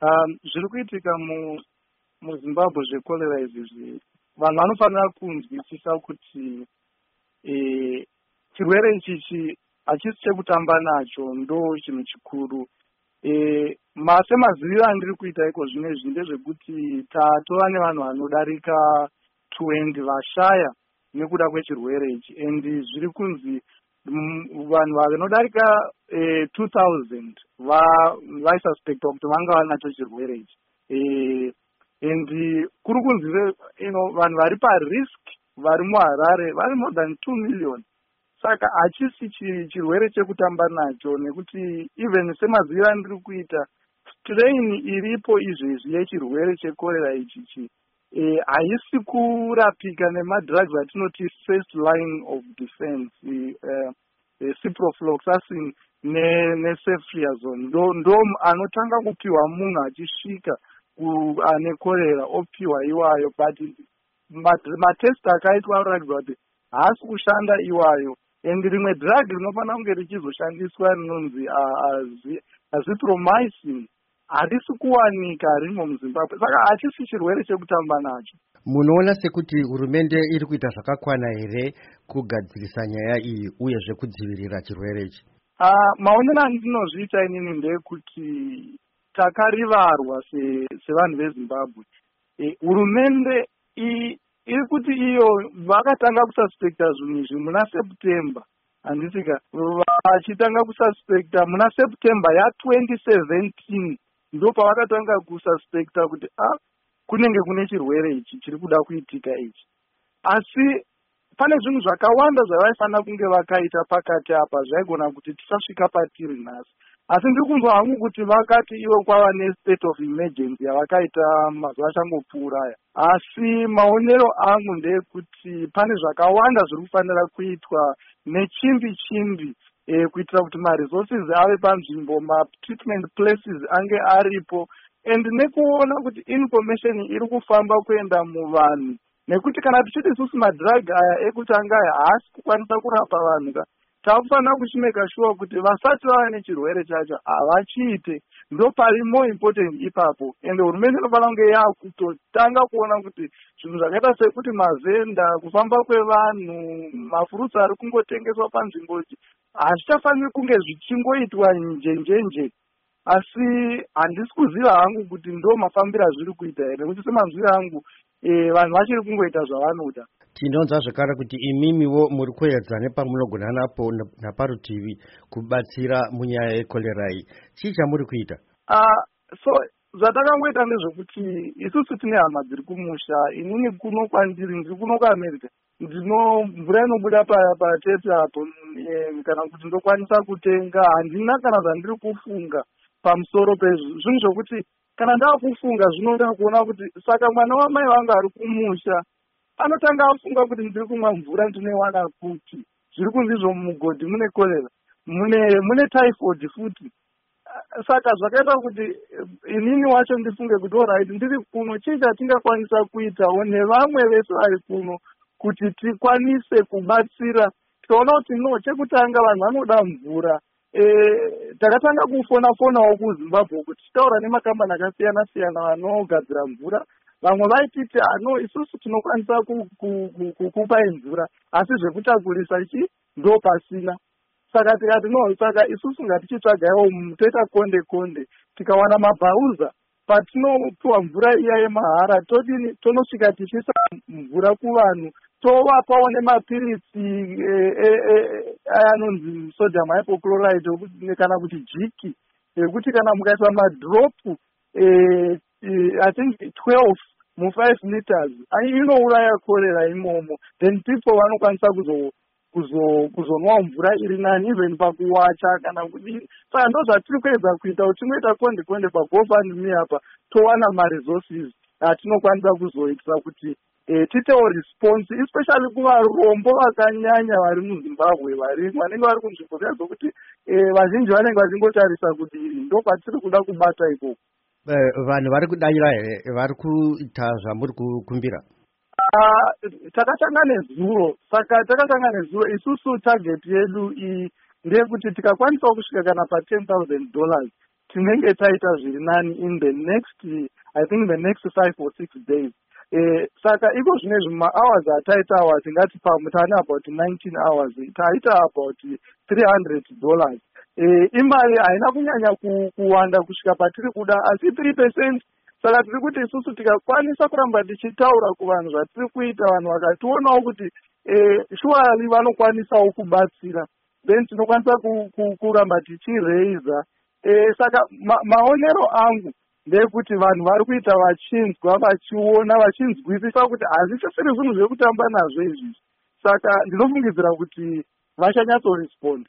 Zviri kuitika muZimbabwe zvekorera izvi vanhu vanofanira kunzwisisa kuti chirwere ichichi hachisi chekutamba nacho, ndo chinhu chikuru. Semaziviro andiri kuita iko zvinezvi ndezvekuti tatova nevanhu vanodarika 20 vashaya nekuda kwechirwere ichi, and zviri kunzi vanhu vanodarika 2000 vaisuspectwa kuti vanga vanacho chirwere ichi. And kuri kunzi vanhu vari parisk vari muHarare vari more than 2 million. Saka hachisi chirwere chekutamba nacho, nekuti even semaziviro andiri kuita strain iripo izvezvi yechirwere chekorera ichichi haisi kurapika nemadrugs atinoti first line of defense, ciprofloxacin neceftriaxone ndo anotanga kupiwa munhu achisvika ane korera opiwa iwayo, but matest akaitwa anoratidza kuti haasi kushanda iwayo. And rimwe drug rinofanira kunge richizoshandiswa rinonzi azithromycin harisi kuwanika rimo muZimbabwe, saka hachisi chirwere chekutamba nacho. Munoona sekuti hurumende iri kuita zvakakwana here kugadzirisa nyaya iyi uyezve kudzivirira chirwere ichi? Maonero andinozviita inini ndeyekuti takarivarwa sevanhu veZimbabwe. Hurumende iri kuti iyo vakatanga kususpecta zvinhu izvi muna September, handisika vachitanga kususpecta muna September ya2017 ndo pavakatanga kususpecta kuti kunenge kune chirwere ichi chiri kuda kuitika ichi. Asi pane zvinhu zvakawanda zvavaifanira kunge vakaita pakati apa zvaigona kuti tisasvika patiri nhasi. Asi ndiri kunzwa hangu kuti vakati ivo kwava nestate of emergency yavakaita mazuva achangopfuura aya. Asi maonero angu ndeyekuti pane zvakawanda zviri kufanira kuitwa nechimbi kuitira kuti maresources ave panzvimbo, matreatment places ange aripo, and nekuona kuti information iri kufamba kuenda muvanhu, nekuti kana tichiti isusu madrug aya ekutanga aya haasi kukwanisa kurapa vanhu takufanira kuchimeka sure kuti vasati vava nechirwere chacho havachiite. Ndo pari more important ipapo, and hurumende inofanira kunge yakutotanga kuona kuti zvinhu zvakaita sekuti mazenda, kufamba kwevanhu, mafurutsi ari kungotengeswa panzvimbo ichi hazvichafaniri kunge zvichingoitwa njenjenje. Asi handisi kuziva hangu kuti ndo mafambiro azviri kuita here, nekuti semaziviro angu vanhu vachiri kungoita zvavanoda. Tinonzwa zvakare kuti imimiwo muri kuedza nepamunogona napo naparutivi kubatsira munyaya yekorera iyi. Chii chamuri kuita? So zvatakangoita ndezvekuti isusu tine hama dziri kumusha, inini kuno kwandiri ndiri kuno kuAmerica, mvura inobuda patepi apo, kana kuti ndokwanisa kutenga, handina kana zvandiri kufunga pamusoro pezvinhu zvokuti kana ndaakufunga zvinoda kuona kuti saka mwana wamai vangu ari kumusha anotanga afunga kuti ndiri kumwa mvura ndinoiwana kuti zviri kunzizvo mumugodhi mune korera, mune typhoid futi. Saka zvakaita kuti inini wacho ndifunge kuti alright, ndiri kuno, chii chatingakwanisa kuitawo nevamwe vese vari kuno kuti tikwanise kubatsira. Tikaona kuti no, chekutanga vanhu vanoda mvura, takatanga kufonawo kuZimbabwe kuti titaura nemakambani akasiyana siyana vanogadzira mvura. Vamwe vaititi no, isusu tinokwanisa kukupai mvura, asi zvekutakurisa ndo pasina. Saka tikati no, saka isusu ngatichitsvagaiwo toita konde tikawana mabhauza patinopiwa mvura iya yemahara tonosvika tichisa mvura kuvanhu, tovapawo nemapiritsi anonzi sodium hypochlorite kana kuti jiki, ekuti kana mukaisa madropu I think 12 mu5 liters inouraya korera imomo, then people vanokwanisa kuzonwa mvura iri nani even pakuwacha kana kudini. Saka ndo zvatiri kuedza kuita kuti tingoita konde paGoFundMe apa towana maresources atinokwanisa kuzoitira kuti titewo response, especially kuvarombo vakanyanya vari muZimbabwe vanenge vari kunzvimbo dziya dzokuti vazhinji vanenge vachingotarisa kudiri, ndo patiri kuda kubata ikoko. Vanhu vari kudayira here, vari kuita zvamuri kukumbira? Takatanga nezuro, isusu target yedu ndeyekuti tikakwanisawo kusvika kana pa$10,000 tinenge taita zviri nani in the next, I think the next 5 or 6 days. Saka iko zvinezvi ma-hours ataitawa tingati pamutane about 19 hours taita about $300. Imari haina kunyanya kuwanda kusvika patiri kuda, asi 3%. Saka tiri kuti isusu tikakwanisa kuramba tichitaura kuvanhu zvatiri kuita, vanhu vakationawo kuti surely vanokwanisawo kubatsira, then tinokwanisa kuramba tichiraiza. Saka maonero angu ndekuti vanhu vari kuita vachinzwa, vachiona, vachinzwisisa kuti hazvisisiri zvinhu zvekutamba nazvo izvizvi. Saka ndinofungidzira kuti vachanyatsoresponda.